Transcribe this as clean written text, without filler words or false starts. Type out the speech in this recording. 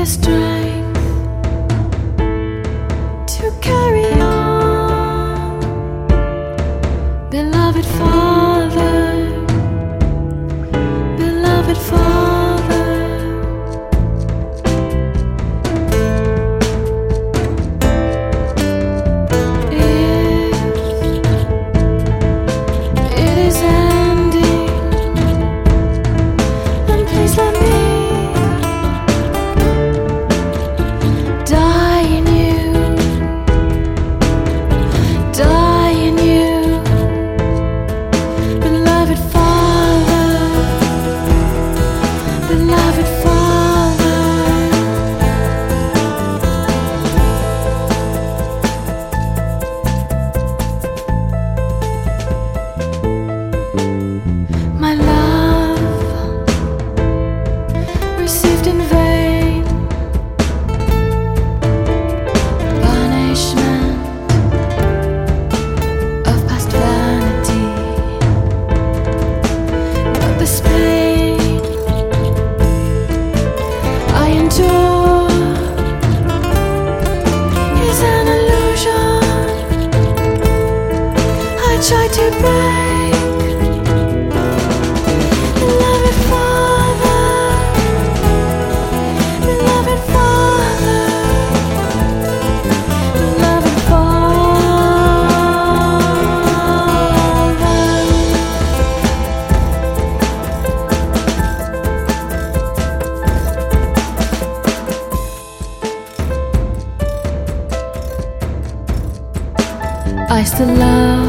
strength to carry on, beloved Father, beloved Father. If it is ending, then please let me die in you, die in you, beloved Father, beloved Father. My love received in vain, punishment of past vanity, but this pain I endure is an illusion I try to break. Beloved Father, beloved Father, beloved Father. I still love